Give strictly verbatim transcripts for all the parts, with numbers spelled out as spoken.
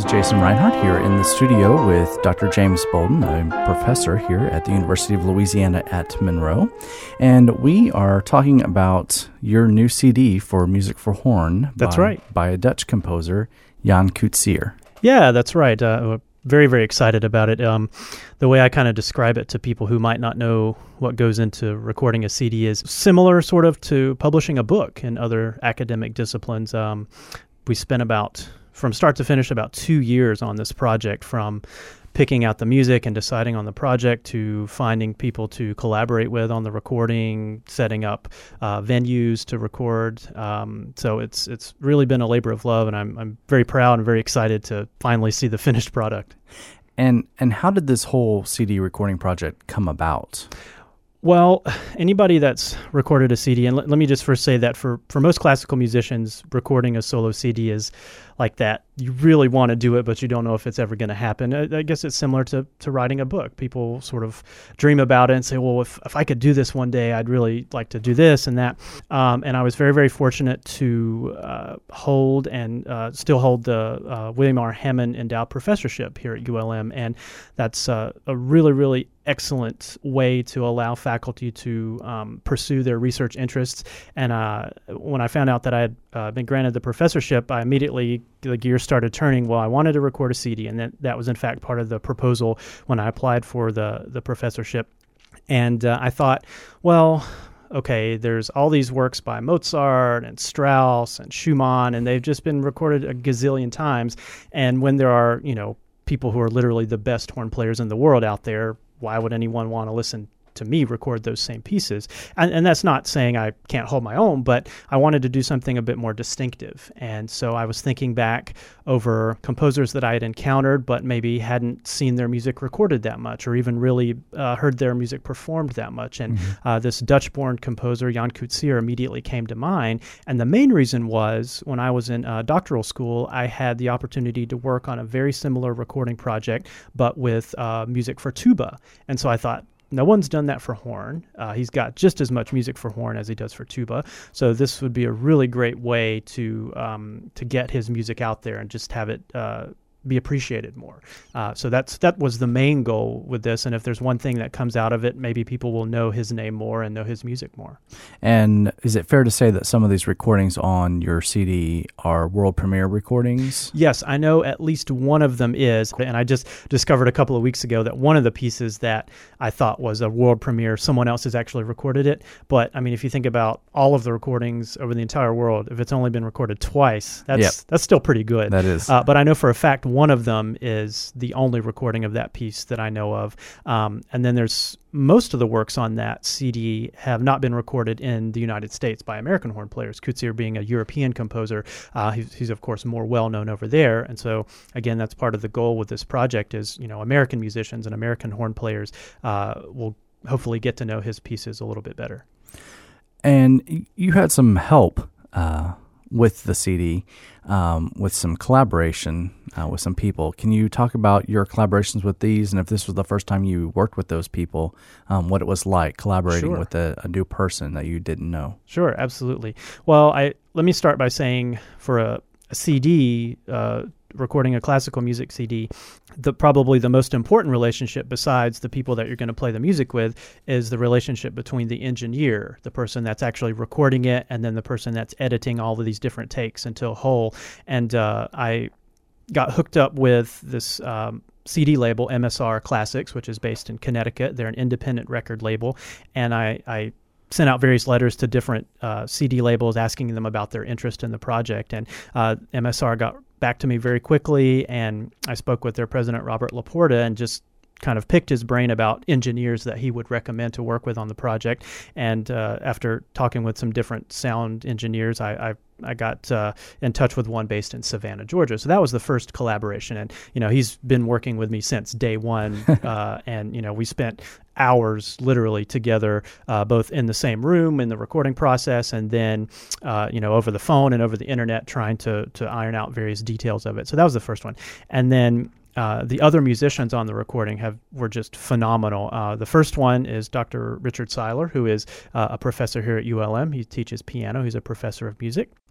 Jason Reinhardt here in the studio with Doctor James Bolden, a professor here at the University of Louisiana at Monroe. And we are talking about your new C D for Music for Horn. That's by, right. By a Dutch composer, Jan Coetzee. Yeah, that's right. Uh, very, very excited about it. Um, the way I kind of describe it to people who might not know what goes into recording a C D is similar sort of to publishing a book in other academic disciplines. Um, we spent about, from start to finish, about two years on this project, from picking out the music and deciding on the project to finding people to collaborate with on the recording, setting up uh, venues to record. Um, so it's it's really been a labor of love, and I'm I'm very proud and very excited to finally see the finished product. And and how did this whole C D recording project come about? Well, anybody that's recorded a C D, and let, let me just first say that for, for most classical musicians, recording a solo C D is like that. You really want to do it, but you don't know if it's ever going to happen. I, I guess it's similar to, to writing a book. People sort of dream about it and say, well, if, if I could do this one day, I'd really like to do this and that. Um, and I was very, very fortunate to uh, hold and uh, still hold the uh, William R. Hammond Endowed Professorship here at U L M. And that's uh, a really, really excellent way to allow faculty to um, pursue their research interests. And uh, when I found out that I had uh, been granted the professorship, I immediately, the gears started turning. Well, I wanted to record a C D, and that, that was in fact part of the proposal when I applied for the, the professorship. And uh, I thought, well, okay, there's all these works by Mozart and Strauss and Schumann, and they've just been recorded a gazillion times. And when there are, you know, people who are literally the best horn players in the world out there, why would anyone want to listen to me record those same pieces? And, and that's not saying I can't hold my own, but I wanted to do something a bit more distinctive. And so I was thinking back over composers that I had encountered, but maybe hadn't seen their music recorded that much, or even really uh, heard their music performed that much. And mm-hmm. uh, this Dutch-born composer, Jan Coetzee, immediately came to mind. And the main reason was, when I was in uh, doctoral school, I had the opportunity to work on a very similar recording project, but with uh, music for tuba. And so I thought, no one's done that for horn. Uh, he's got just as much music for horn as he does for tuba. So this would be a really great way to um, to get his music out there and just have it uh, be appreciated more. Uh, so that's that was the main goal with this. And if there's one thing that comes out of it, maybe people will know his name more and know his music more. And is it fair to say that some of these recordings on your C D are world premiere recordings? Yes, I know at least one of them is. And I just discovered a couple of weeks ago that one of the pieces that I thought was a world premiere, someone else has actually recorded it. But I mean, if you think about all of the recordings over the entire world, if it's only been recorded twice, that's yep. that's still pretty good. That is. Uh, but I know for a fact one of them is the only recording of that piece that I know of. Um, and then there's most of the works on that C D have not been recorded in the United States by American horn players. Coetzee being a European composer, uh, he's, he's of course more well known over there. And so again, that's part of the goal with this project is, you know, American musicians and American horn players uh, will hopefully get to know his pieces a little bit better. And you had some help uh, with the C D, um, with some collaboration uh, with some people. Can you talk about your collaborations with these, and if this was the first time you worked with those people, um, what it was like collaborating Sure. with a, a new person that you didn't know? Sure, absolutely. Well, I let me start by saying for a, a C D, uh, recording a classical music C D, the probably the most important relationship besides the people that you're going to play the music with is the relationship between the engineer, the person that's actually recording it, and then the person that's editing all of these different takes until whole. And uh, I got hooked up with this um, C D label, M S R Classics, which is based in Connecticut. They're an independent record label, and I, I sent out various letters to different uh, C D labels asking them about their interest in the project. And uh, M S R got back to me very quickly, and I spoke with their president, Robert Laporta, and just kind of picked his brain about engineers that he would recommend to work with on the project. And uh, after talking with some different sound engineers, I, I I got uh, in touch with one based in Savannah, Georgia. So that was the first collaboration. And, you know, he's been working with me since day one. uh, and, you know, we spent hours literally together, uh, both in the same room in the recording process, and then, uh, you know, over the phone and over the internet trying to, to iron out various details of it. So that was the first one. And then Uh, the other musicians on the recording have were just phenomenal. Uh, the first one is Doctor Richard Seiler, who is uh, a professor here at U L M. He teaches piano. He's a professor of music.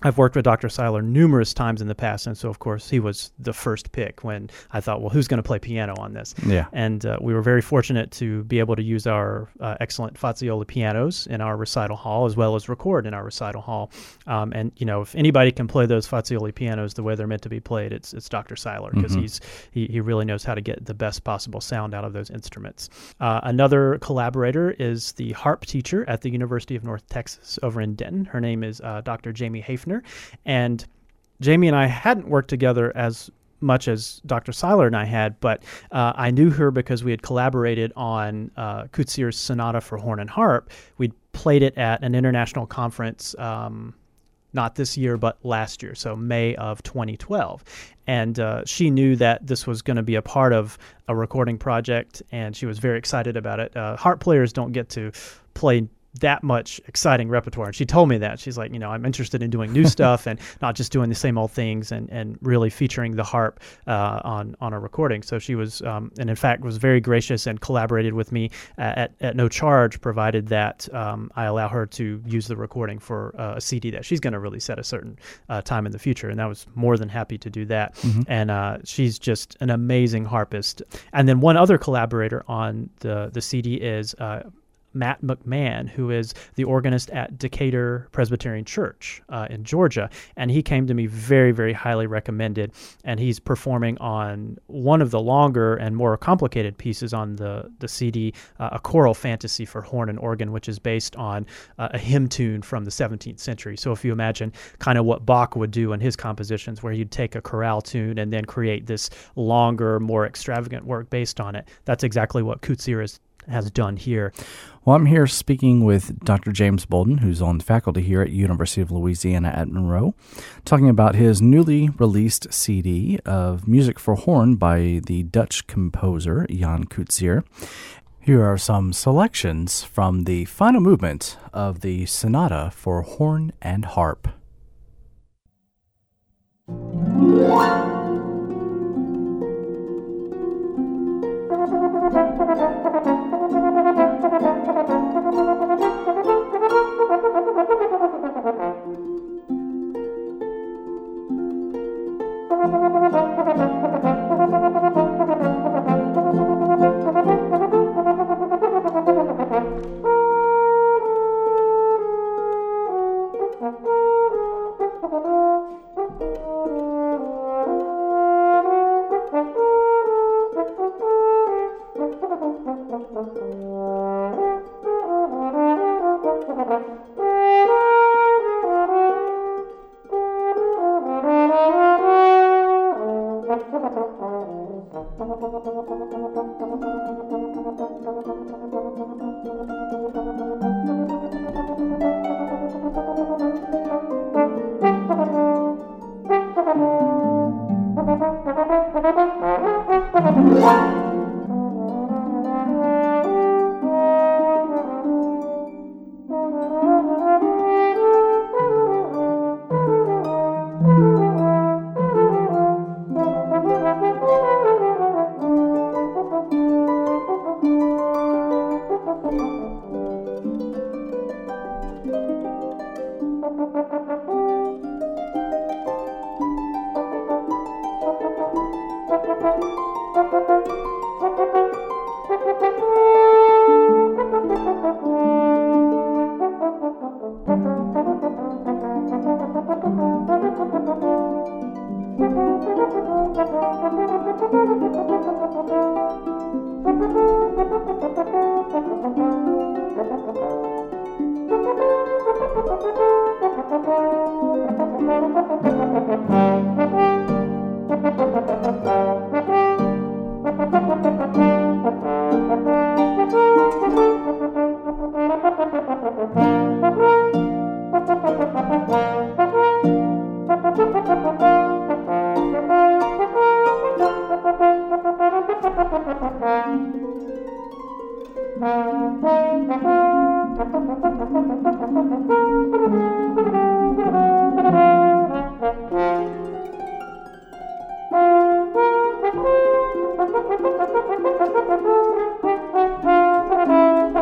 I've worked with Doctor Seiler numerous times in the past, and so of course he was the first pick when I thought, well, who's going to play piano on this? Yeah. And uh, we were very fortunate to be able to use our uh, excellent Fazioli pianos in our recital hall, as well as record in our recital hall. Um, and you know, if anybody can play those Fazioli pianos the way they're meant to be played, it's it's Doctor Seiler, because mm-hmm. he's he, he really knows how to get the best possible sound out of those instruments. Uh, another collaborator is the harp teacher at the University of North Texas over in Denton. Her name is uh, Doctor Jamie Hafner. And Jamie and I hadn't worked together as much as Doctor Seiler and I had, but uh, I knew her because we had collaborated on uh, Coetzier's Sonata for Horn and Harp. We'd played it at an international conference, um, not this year, but last year, so May of twenty twelve. And uh, she knew that this was going to be a part of a recording project, and she was very excited about it. Uh, harp players don't get to play that much exciting repertoire. And she told me that. She's like, you know, I'm interested in doing new stuff and not just doing the same old things, and, and really featuring the harp uh, on, on a recording. So she was, um, and in fact, was very gracious and collaborated with me at, at no charge, provided that um, I allow her to use the recording for uh, a C D that she's going to release at a certain uh, time in the future. And I was more than happy to do that. Mm-hmm. And uh, she's just an amazing harpist. And then one other collaborator on the, the C D is uh, Matt McMahon, who is the organist at Decatur Presbyterian Church uh, in Georgia. And he came to me very, very highly recommended. And he's performing on one of the longer and more complicated pieces on the, the C D, uh, a choral fantasy for horn and organ, which is based on uh, a hymn tune from the seventeenth century. So if you imagine kind of what Bach would do in his compositions, where he'd take a chorale tune and then create this longer, more extravagant work based on it, that's exactly what Coetsier is has done here. Well, I'm here speaking with Doctor James Bolden, who's on faculty here at University of Louisiana at Monroe, talking about his newly released C D of music for horn by the Dutch composer Jan Coetsier. Here are some selections from the final movement of the Sonata for Horn and Harp.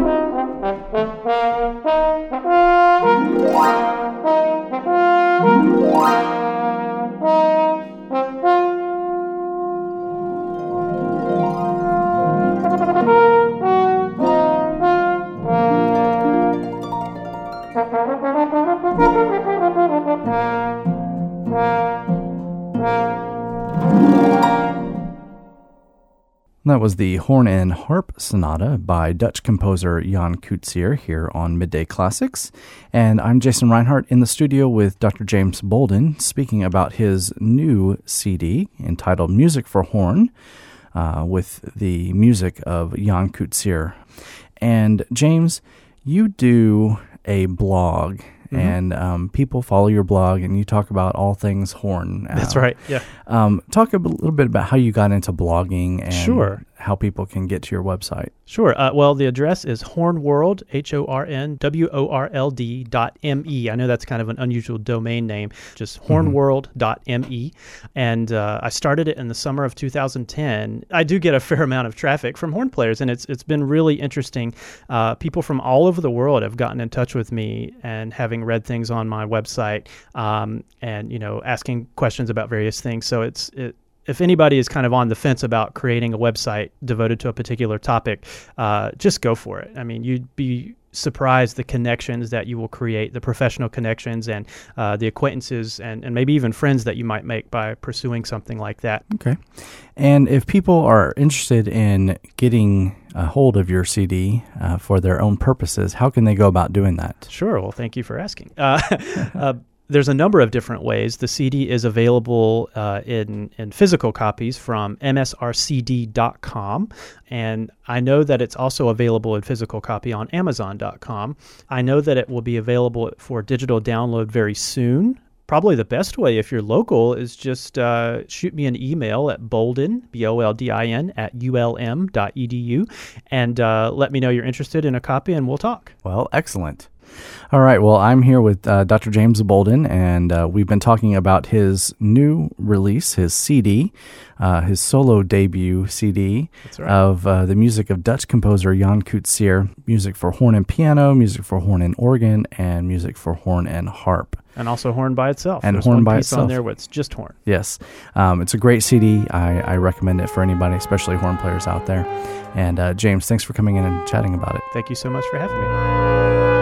Thank you. that was the Horn and Harp Sonata by Dutch composer Jan Coetzee here on Midday Classics. And I'm Jason Reinhardt in the studio with Doctor James Bolden speaking about his new C D entitled Music for Horn uh, with the music of Jan Coetzee. And James, you do a blog. Mm-hmm. And um, people follow your blog, and you talk about all things horn. Uh, That's right, yeah. Um, talk a b- little bit about how you got into blogging and sure. how people can get to your website. Sure. Uh, well, the address is hornworld, H O R N W O R L D dot M E. I know that's kind of an unusual domain name, just hornworld dot M E. And uh, I started it in the summer of two thousand ten. I do get a fair amount of traffic from horn players, and it's it's been really interesting. Uh, people from all over the world have gotten in touch with me and having read things on my website um, and, you know, asking questions about various things. So it's it, if anybody is kind of on the fence about creating a website devoted to a particular topic, uh, just go for it. I mean, you'd be surprised the connections that you will create, the professional connections and uh, the acquaintances and, and maybe even friends that you might make by pursuing something like that. Okay. And if people are interested in getting a hold of your C D uh, for their own purposes, how can they go about doing that? Sure. Well, thank you for asking. Uh, uh, There's a number of different ways. The C D is available uh, in, in physical copies from M S R C D dot com, and I know that it's also available in physical copy on Amazon dot com. I know that it will be available for digital download very soon. Probably the best way, if you're local, is just uh, shoot me an email at Bolden, B O L D I N, at U L M dot E D U, and uh, let me know you're interested in a copy, and we'll talk. Well, excellent. All right. Well, I'm here with uh, Doctor James Bolden, and uh, we've been talking about his new release, his C D, uh, his solo debut C D That's right. of uh, the music of Dutch composer Jan Coetzee, music for horn and piano, music for horn and organ, and music for horn and harp. And also horn by itself. And There's horn one by piece itself. on there where it's just horn. Yes. Um, it's a great C D. I, I recommend it for anybody, especially horn players out there. And uh, James, thanks for coming in and chatting about it. Thank you so much for having me.